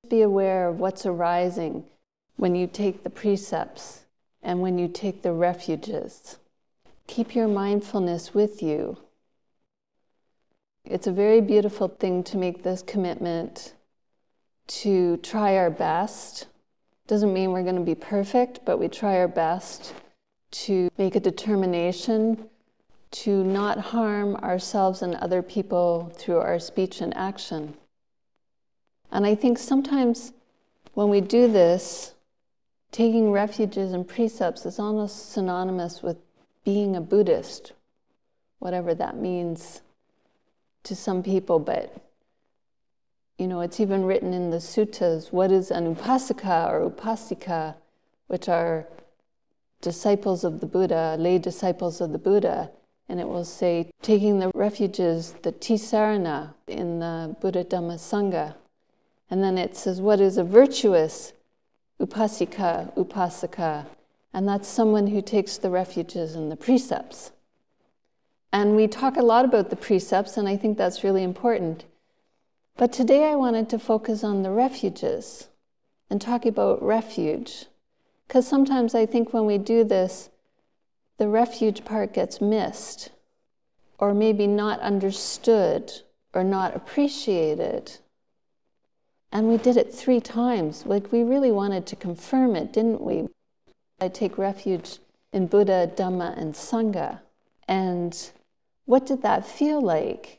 Be aware of what's arising when you take the precepts and when you take the refuges. Keep your mindfulness with you. It's a very beautiful thing to make this commitment to try our best. Doesn't mean we're going to be perfect, but we try our best to make a determination to not harm ourselves and other people through our speech and action. And I think sometimes when we do this, taking refuges and precepts is almost synonymous with being a Buddhist, whatever that means to some people. But, it's even written in the suttas, what is an upasaka or upasika, which are disciples of the Buddha, lay disciples of the Buddha. And it will say, taking the refuges, the tisarana in the Buddha Dhamma Sangha. And then it says, what is a virtuous upasika, upasaka? And that's someone who takes the refuges and the precepts. And we talk a lot about the precepts, and I think that's really important. But today I wanted to focus on the refuges and talk about refuge. Because sometimes I think when we do this, the refuge part gets missed, or maybe not understood, or not appreciated. And we did it 3 times. We really wanted to confirm it, didn't we? I take refuge in Buddha, Dhamma, and Sangha. And what did that feel like?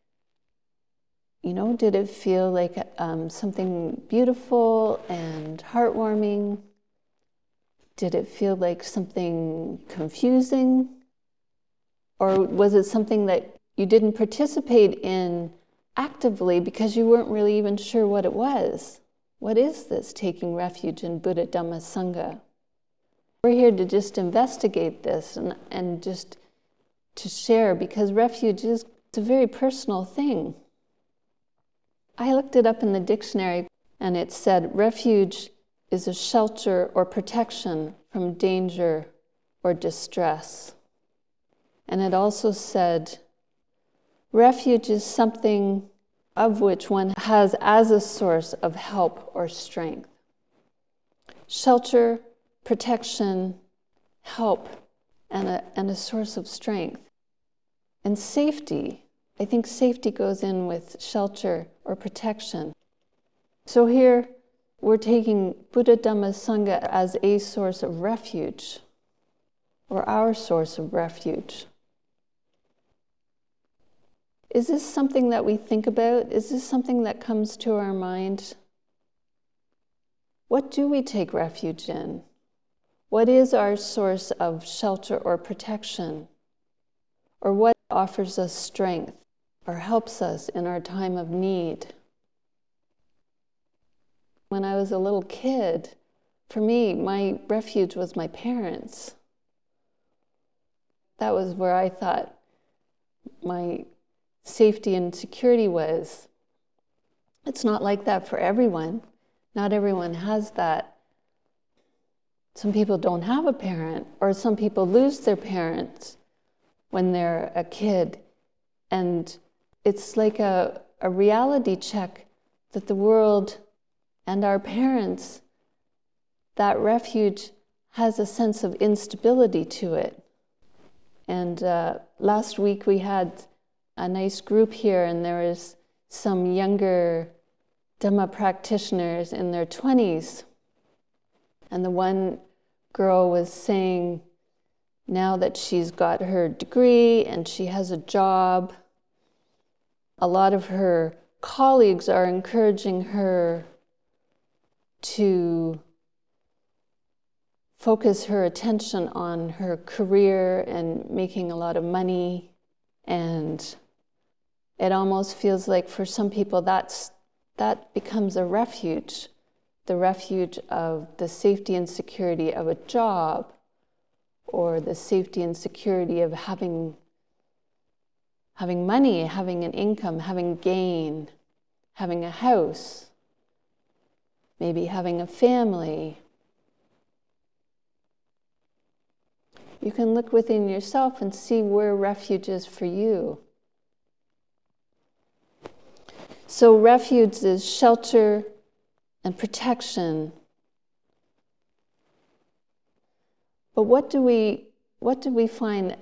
Did it feel like something beautiful and heartwarming? Did it feel like something confusing? Or was it something that you didn't participate in actively because you weren't really even sure what it was? What is this taking refuge in Buddha, Dhamma, Sangha? We're here to just investigate this and just to share, because refuge is a very personal thing. I looked it up in the dictionary and it said refuge is a shelter or protection from danger or distress. And it also said, refuge is something of which one has as a source of help or strength. Shelter, protection, help, and a source of strength. And safety. I think safety goes in with shelter or protection. So here, we're taking Buddha, Dhamma, Sangha as a source of refuge, or our source of refuge. Is this something that we think about? Is this something that comes to our mind? What do we take refuge in? What is our source of shelter or protection? Or what offers us strength or helps us in our time of need? When I was a little kid, for me, my refuge was my parents. That was where I thought my safety and security was. It's not like that for everyone. Not everyone has that. Some people don't have a parent, or some people lose their parents when they're a kid. And it's like a reality check that the world and our parents, that refuge has a sense of instability to it. And last week we had a nice group here, and there was some younger Dhamma practitioners in their 20s. And the one girl was saying now that she's got her degree and she has a job, a lot of her colleagues are encouraging her to focus her attention on her career and making a lot of money. And it almost feels like for some people that becomes a refuge, the refuge of the safety and security of a job, or the safety and security of having money, having an income, having gain, having a house, maybe having a family. You can look within yourself and see where refuge is for you. So refuge is shelter, and protection. But what do we find?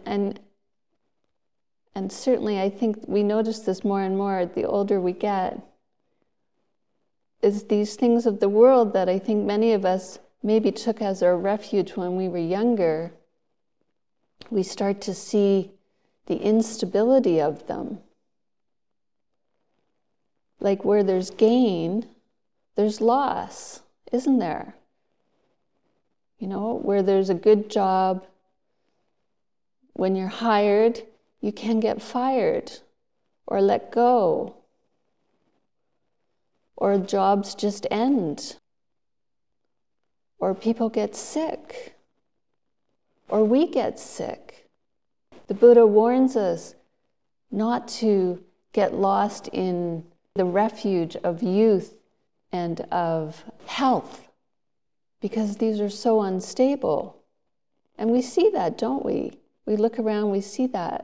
And certainly I think we notice this more and more the older we get, is these things of the world that I think many of us maybe took as our refuge when we were younger. We start to see the instability of them. Like where there's gain, there's loss, isn't there? You know, where there's a good job, when you're hired, you can get fired or let go, or jobs just end, or people get sick, or we get sick. The Buddha warns us not to get lost in the refuge of youth and of health, because these are so unstable. And we see that, don't we? We look around, we see that.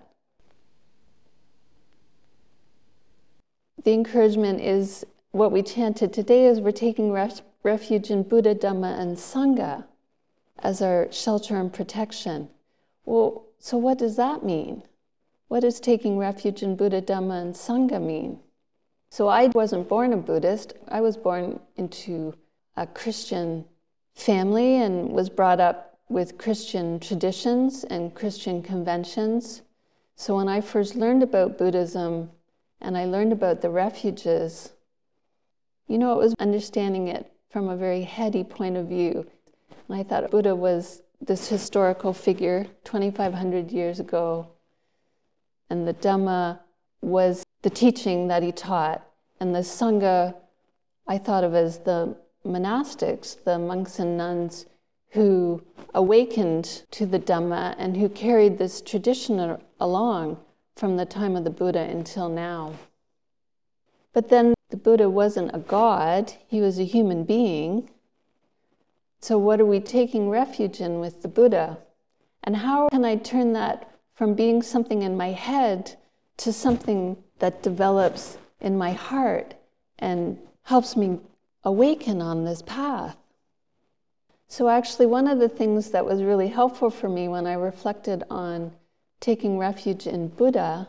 The encouragement is, what we chanted today is we're taking refuge in Buddha, Dhamma, and Sangha as our shelter and protection. Well, so what does that mean? What does taking refuge in Buddha, Dhamma, and Sangha mean? So I wasn't born a Buddhist. I was born into a Christian family and was brought up with Christian traditions and Christian conventions. So when I first learned about Buddhism and I learned about the refuges, you know, it was understanding it from a very heady point of view. And I thought Buddha was this historical figure 2,500 years ago, and the Dhamma was the teaching that he taught, and the Sangha I thought of as the monastics, the monks and nuns who awakened to the Dhamma and who carried this tradition along from the time of the Buddha until now. But then the Buddha wasn't a god, he was a human being. So what are we taking refuge in with the Buddha? And how can I turn that from being something in my head to something that develops in my heart and helps me awaken on this path? So actually one of the things that was really helpful for me when I reflected on taking refuge in Buddha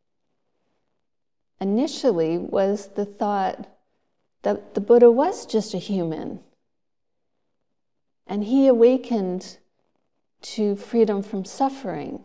initially was the thought that the Buddha was just a human. And he awakened to freedom from suffering.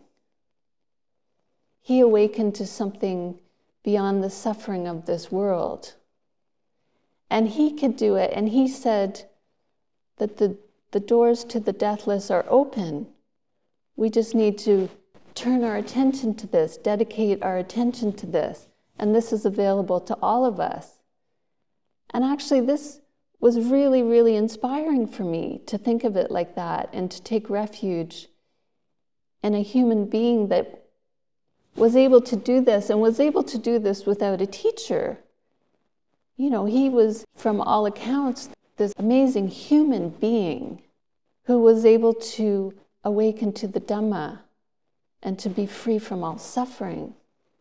He awakened to something beyond the suffering of this world. And he could do it. And he said that the doors to the deathless are open. We just need to turn our attention to this, dedicate our attention to this. And this is available to all of us. And actually this was really, really inspiring for me to think of it like that and to take refuge in a human being that was able to do this and was able to do this without a teacher. You know, he was, from all accounts, this amazing human being who was able to awaken to the Dhamma and to be free from all suffering,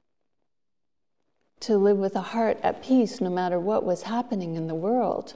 to live with a heart at peace no matter what was happening in the world.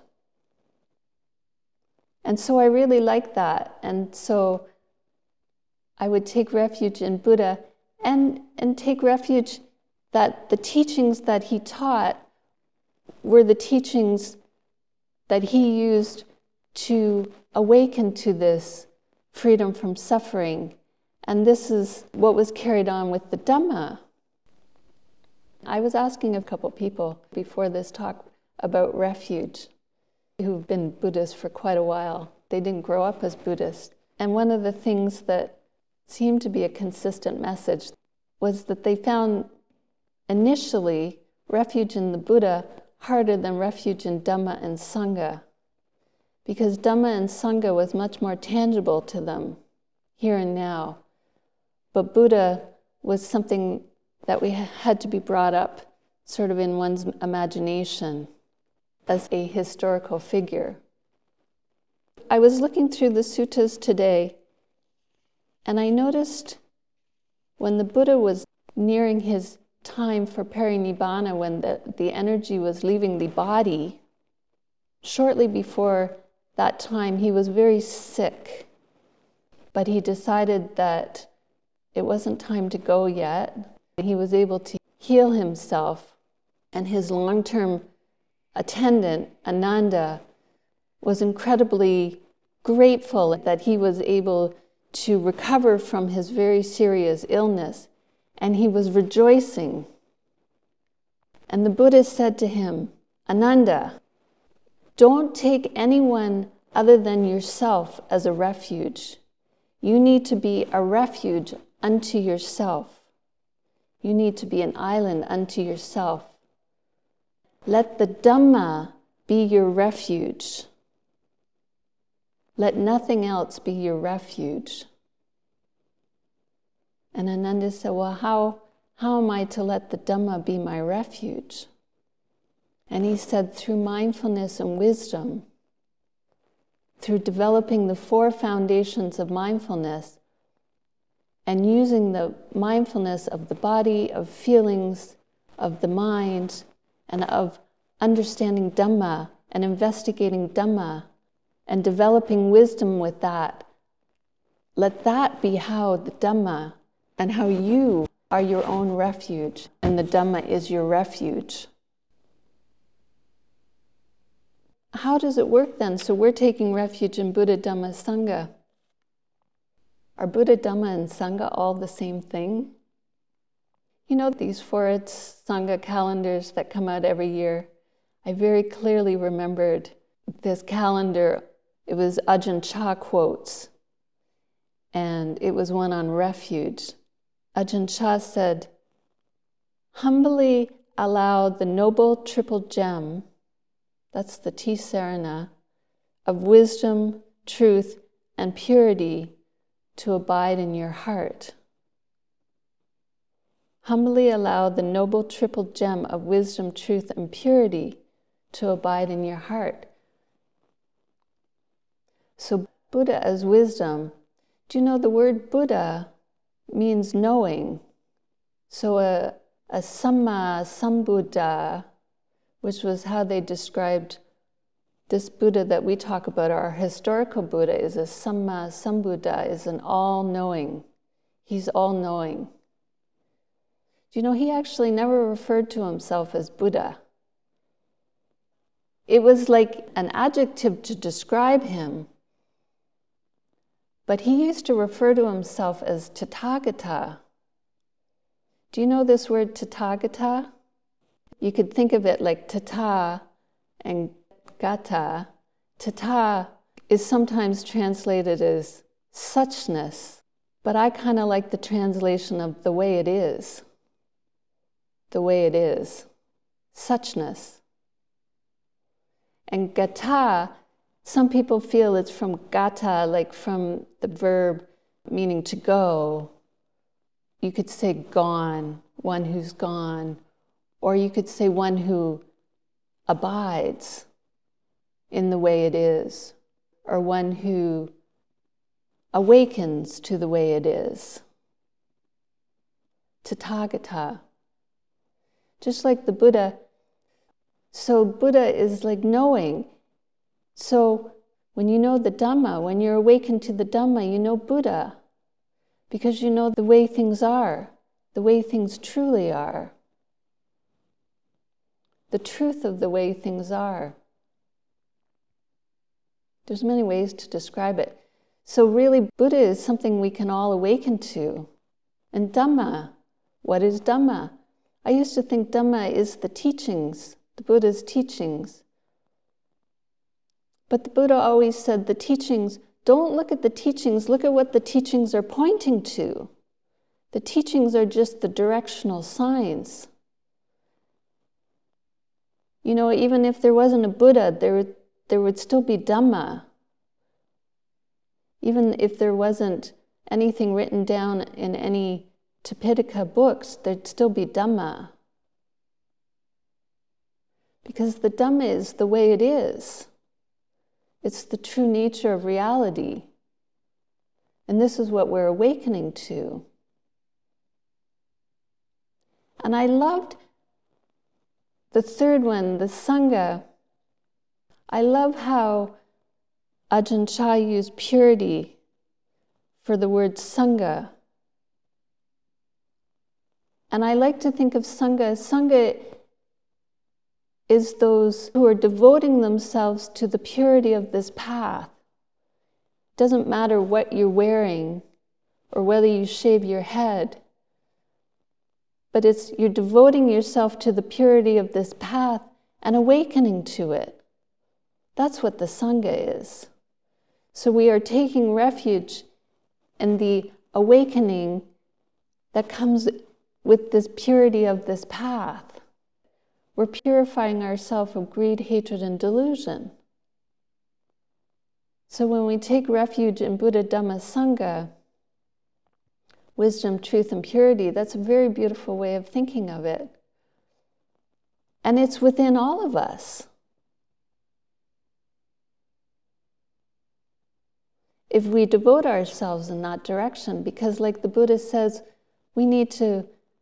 And so I really liked that. And so I would take refuge in Buddha and take refuge that the teachings that he taught were the teachings that he used to awaken to this freedom from suffering. And this is what was carried on with the Dhamma. I was asking a couple people before this talk about refuge who've been Buddhists for quite a while. They didn't grow up as Buddhists. And one of the things that seemed to be a consistent message was that they found initially refuge in the Buddha harder than refuge in Dhamma and Sangha, because Dhamma and Sangha was much more tangible to them here and now. But Buddha was something that we had to be brought up sort of in one's imagination as a historical figure. I was looking through the suttas today, and I noticed when the Buddha was nearing his time for parinibbana, when the energy was leaving the body, shortly before that time, he was very sick, but he decided that it wasn't time to go yet. He was able to heal himself, and his long-term attendant, Ananda, was incredibly grateful that he was able to recover from his very serious illness, and he was rejoicing. And the Buddha said to him, Ananda, don't take anyone other than yourself as a refuge. You need to be a refuge unto yourself. You need to be an island unto yourself. Let the Dhamma be your refuge. Let nothing else be your refuge. And Ananda said, well, how am I to let the Dhamma be my refuge? And he said, through mindfulness and wisdom, through developing the 4 foundations of mindfulness and using the mindfulness of the body, of feelings, of the mind, and of understanding Dhamma and investigating Dhamma and developing wisdom with that. Let that be how the Dhamma and how you are your own refuge, and the Dhamma is your refuge. How does it work then? So we're taking refuge in Buddha, Dhamma, Sangha. Are Buddha, Dhamma, and Sangha all the same thing? You know these Forest Sangha calendars that come out every year? I very clearly remembered this calendar. It was Ajahn Chah quotes, and it was one on refuge. Ajahn Chah said, humbly allow the noble triple gem, that's the Tisarana, of wisdom, truth, and purity to abide in your heart. Humbly allow the noble triple gem of wisdom, truth, and purity to abide in your heart. So Buddha as wisdom, do you know the word Buddha means knowing? So a Samma Sambuddha, which was how they described this Buddha that we talk about, our historical Buddha, is a Samma Sambuddha, is an all-knowing. He's all-knowing. Do you know, he actually never referred to himself as Buddha. It was like an adjective to describe him. But he used to refer to himself as Tathagata. Do you know this word Tathagata? You could think of it like Tata and Gata. Tata is sometimes translated as suchness, but I kind of like the translation of the way it is. The way it is. Suchness. And Gata, some people feel it's from gata, like from the verb meaning to go. You could say gone, one who's gone. Or you could say one who abides in the way it is, or one who awakens to the way it is. Tathagata. Just like the Buddha. So Buddha is like knowing. So when you know the Dhamma, when you're awakened to the Dhamma, you know Buddha, because you know the way things are, the way things truly are. The truth of the way things are. There's many ways to describe it. So really, Buddha is something we can all awaken to. And Dhamma, what is Dhamma? I used to think Dhamma is the teachings, the Buddha's teachings. But the Buddha always said the teachings, don't look at the teachings, look at what the teachings are pointing to. The teachings are just the directional signs. You know, even if there wasn't a Buddha, there would still be Dhamma. Even if there wasn't anything written down in any Tipitaka books, there'd still be Dhamma. Because the Dhamma is the way it is. It's the true nature of reality. And this is what we're awakening to. And I loved the third one, the Sangha. I love how Ajahn Chah used purity for the word Sangha. And I like to think of Sangha. Sangha is those who are devoting themselves to the purity of this path. It doesn't matter what you're wearing or whether you shave your head, but you're devoting yourself to the purity of this path and awakening to it. That's what the Sangha is. So we are taking refuge in the awakening that comes with this purity of this path. We're purifying ourselves of greed, hatred, and delusion. So when we take refuge in Buddha, Dhamma, Sangha, wisdom, truth, and purity, that's a very beautiful way of thinking of it. And it's within all of us. If we devote ourselves in that direction, because like the Buddha says, we need to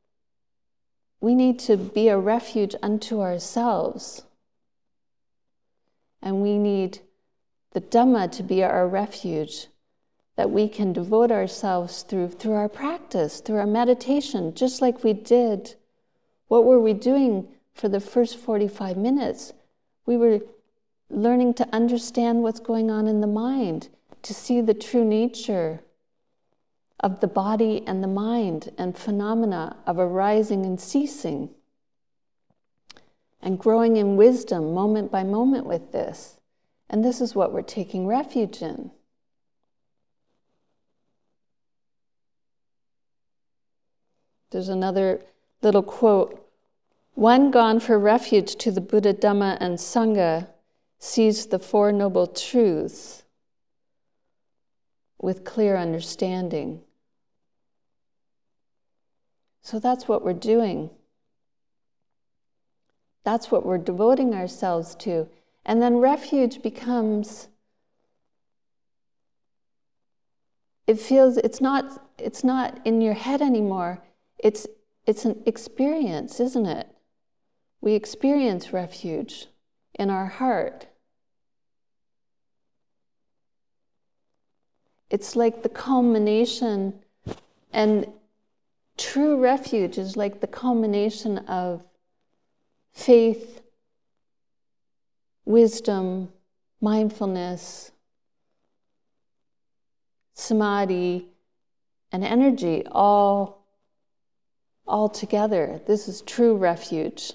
be a refuge unto ourselves. And we need the Dhamma to be our refuge, that we can devote ourselves through our practice, through our meditation, just like we did. What were we doing for the first 45 minutes? We were learning to understand what's going on in the mind, to see the true nature of the body and the mind and phenomena of arising and ceasing, and growing in wisdom moment by moment with this. And this is what we're taking refuge in. There's another little quote. One gone for refuge to the Buddha, Dhamma, and Sangha sees the Four Noble Truths with clear understanding. So that's what we're doing. That's what we're devoting ourselves to. And then refuge becomes, it's not in your head anymore. It's an experience, isn't it? We experience refuge in our heart. It's like the culmination, and true refuge is like the culmination of faith, wisdom, mindfulness, samadhi, and energy all together. This is true refuge.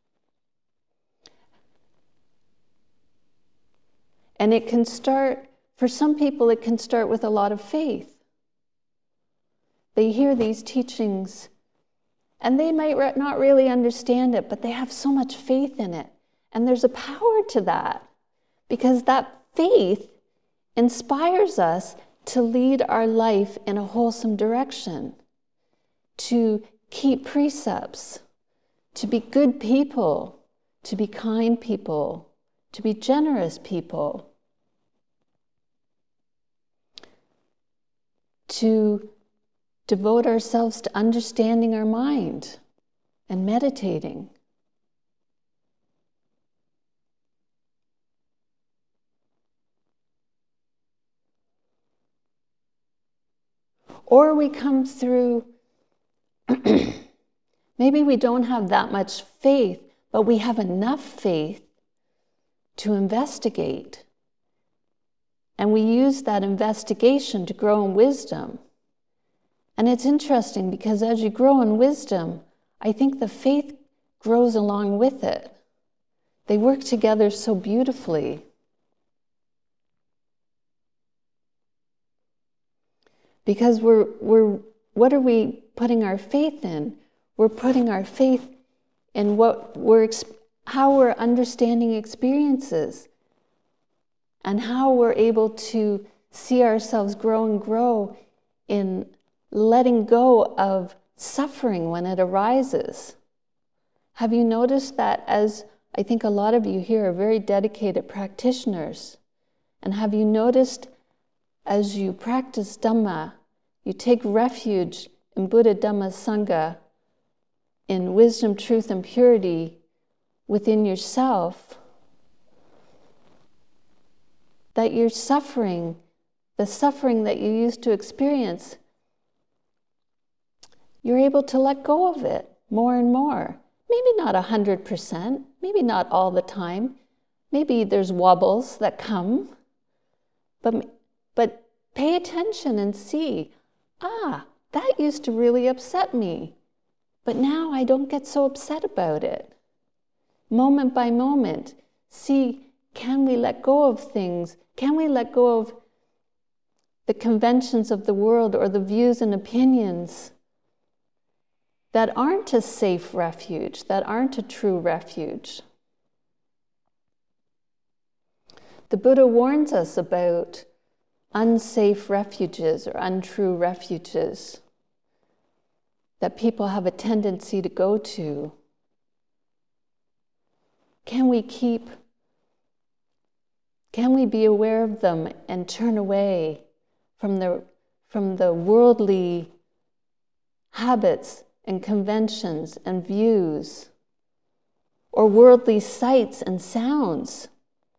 And it can start, for some people, it can start with a lot of faith. They hear these teachings, and they might not really understand it, but they have so much faith in it. And there's a power to that, because that faith inspires us to lead our life in a wholesome direction, to keep precepts, to be good people, to be kind people, to be generous people, to devote ourselves to understanding our mind and meditating. Or we come through, maybe we don't have that much faith, but we have enough faith to investigate. And we use that investigation to grow in wisdom. And it's interesting because as you grow in wisdom, I think the faith grows along with it. They work together so beautifully. Because what are we putting our faith in? We're putting our faith in how we're understanding experiences, and how we're able to see ourselves grow and grow in letting go of suffering when it arises. Have you noticed that, as I think a lot of you here are very dedicated practitioners, and have you noticed as you practice Dhamma, you take refuge in Buddha, Dhamma, Sangha, in wisdom, truth, and purity within yourself, that your suffering, the suffering that you used to experience, you're able to let go of it more and more. Maybe not 100%, maybe not all the time. Maybe there's wobbles that come, but pay attention and see, that used to really upset me, but now I don't get so upset about it. Moment by moment, see, can we let go of things? Can we let go of the conventions of the world or the views and opinions that aren't a safe refuge, that aren't a true refuge? The Buddha warns us about unsafe refuges or untrue refuges that people have a tendency to go to. Can we be aware of them and turn away from the worldly habits and conventions and views, or worldly sights and sounds?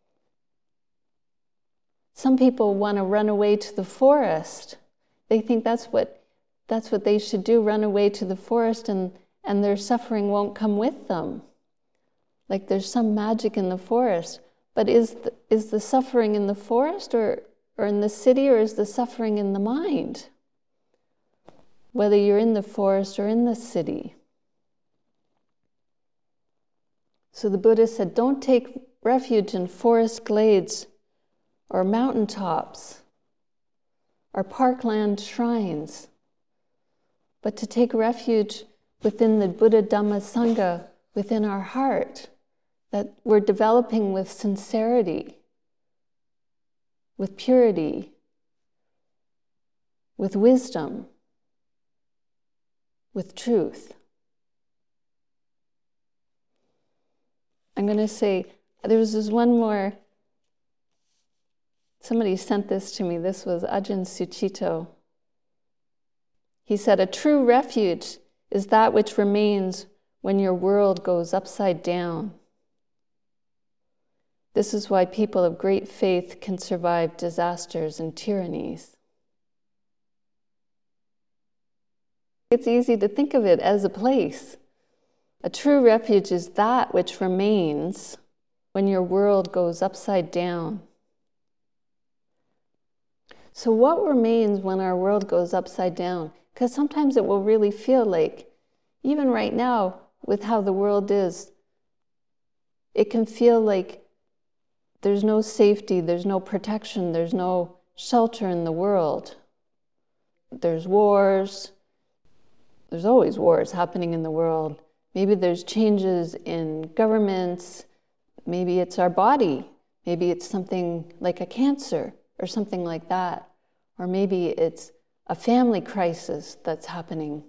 Some people want to run away to the forest. They think that's what they should do, run away to the forest, and their suffering won't come with them. Like there's some magic in the forest. But is the suffering in the forest or in the city, or is the suffering in the mind? Whether you're in the forest or in the city. So the Buddha said, don't take refuge in forest glades or mountaintops or parkland shrines, but to take refuge within the Buddha, Dhamma, Sangha, within our heart, that we're developing with sincerity, with purity, with wisdom, with truth. I'm going to say, there was this one more. Somebody sent this to me. This was Ajahn Sucitto. He said, a true refuge is that which remains when your world goes upside down. This is why people of great faith can survive disasters and tyrannies. It's easy to think of it as a place. A true refuge is that which remains when your world goes upside down. So what remains when our world goes upside down? Because sometimes it will really feel like, even right now, with how the world is, it can feel like there's no safety, there's no protection, there's no shelter in the world. There's wars. There's always wars happening in the world. Maybe there's changes in governments. Maybe it's our body. Maybe it's something like a cancer or something like that. Or maybe it's a family crisis that's happening.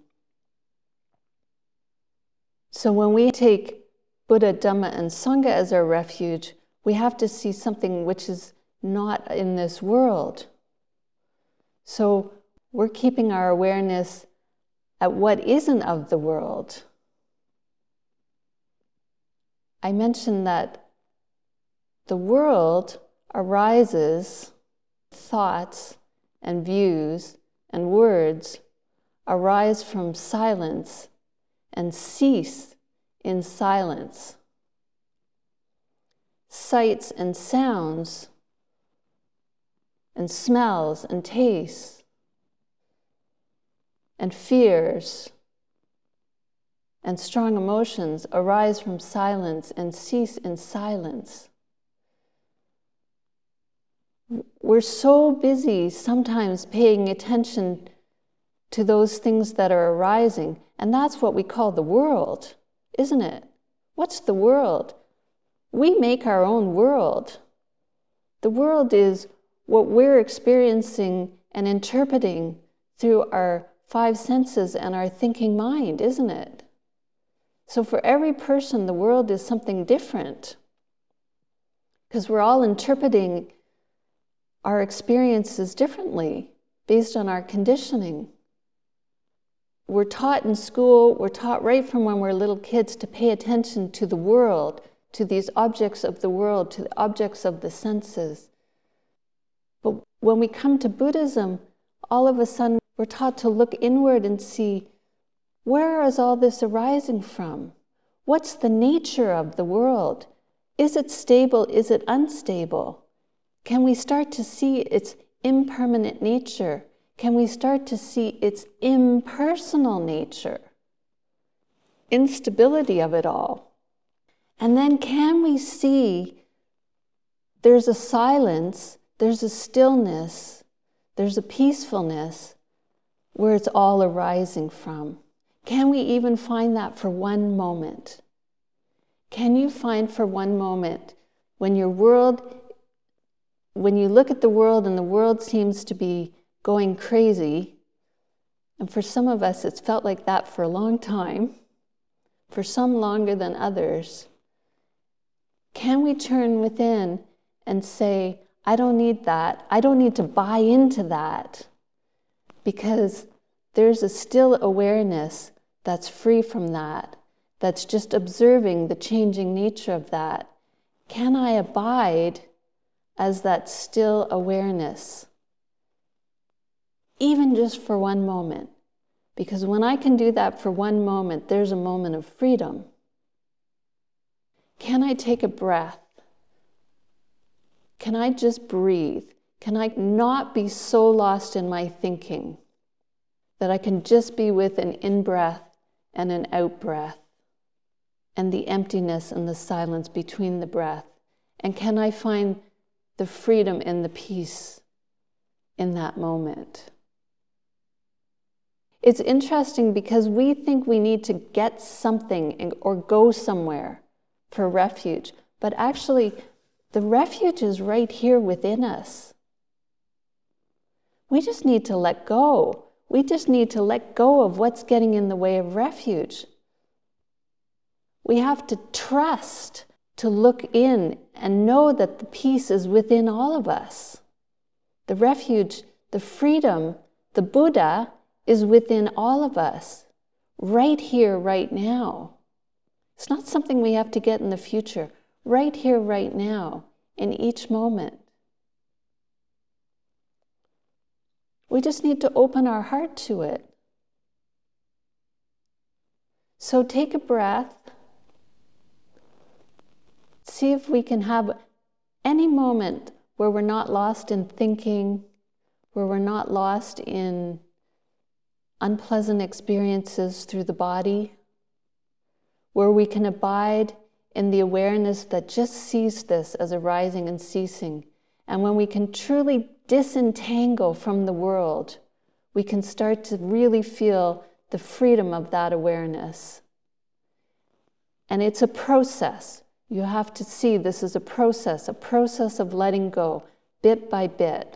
So when we take Buddha, Dhamma, and Sangha as our refuge, we have to see something which is not in this world. So we're keeping our awareness at what isn't of the world. I mentioned that the world arises, thoughts and views and words arise from silence and cease in silence. Sights and sounds and smells and tastes and fears and strong emotions arise from silence and cease in silence. We're so busy sometimes paying attention to those things that are arising, and that's what we call the world, isn't it? What's the world? We make our own world. The world is what we're experiencing and interpreting through our five senses and our thinking mind, isn't it? So for every person, the world is something different, because we're all interpreting our experiences differently based on our conditioning. We're taught in school, we're taught right from when we're little kids to pay attention to the world, to these objects of the world, to the objects of the senses. But when we come to Buddhism, all of a sudden we're taught to look inward and see, where is all this arising from? What's the nature of the world? Is it stable? Is it unstable? Can we start to see its impermanent nature? Can we start to see its impersonal nature? Instability of it all. And then can we see there's a silence, there's a stillness, there's a peacefulness where it's all arising from? Can we even find that for one moment? Can you find for one moment when you look at the world and the world seems to be going crazy, and for some of us it's felt like that for a long time, for some longer than others, can we turn within and say, I don't need that. I don't need to buy into that, because there's a still awareness that's free from that, that's just observing the changing nature of that. Can I abide as that still awareness, even just for one moment? Because when I can do that for one moment, there's a moment of freedom. Can I take a breath? Can I just breathe? Can I not be so lost in my thinking that I can just be with an in-breath and an out-breath, and the emptiness and the silence between the breath? And can I find the freedom and the peace in that moment? It's interesting because we think we need to get something or go somewhere for refuge, but actually the refuge is right here within us. We just need to let go. We just need to let go of what's getting in the way of refuge. We have to trust to look in and know that the peace is within all of us. The refuge, the freedom, the Buddha is within all of us, right here, right now. It's not something we have to get in the future, right here, right now, in each moment. We just need to open our heart to it. So take a breath. See if we can have any moment where we're not lost in thinking, where we're not lost in unpleasant experiences through the body, where we can abide in the awareness that just sees this as arising and ceasing. And when we can truly disentangle from the world, we can start to really feel the freedom of that awareness. And it's a process. You have to see this is a process of letting go, bit by bit.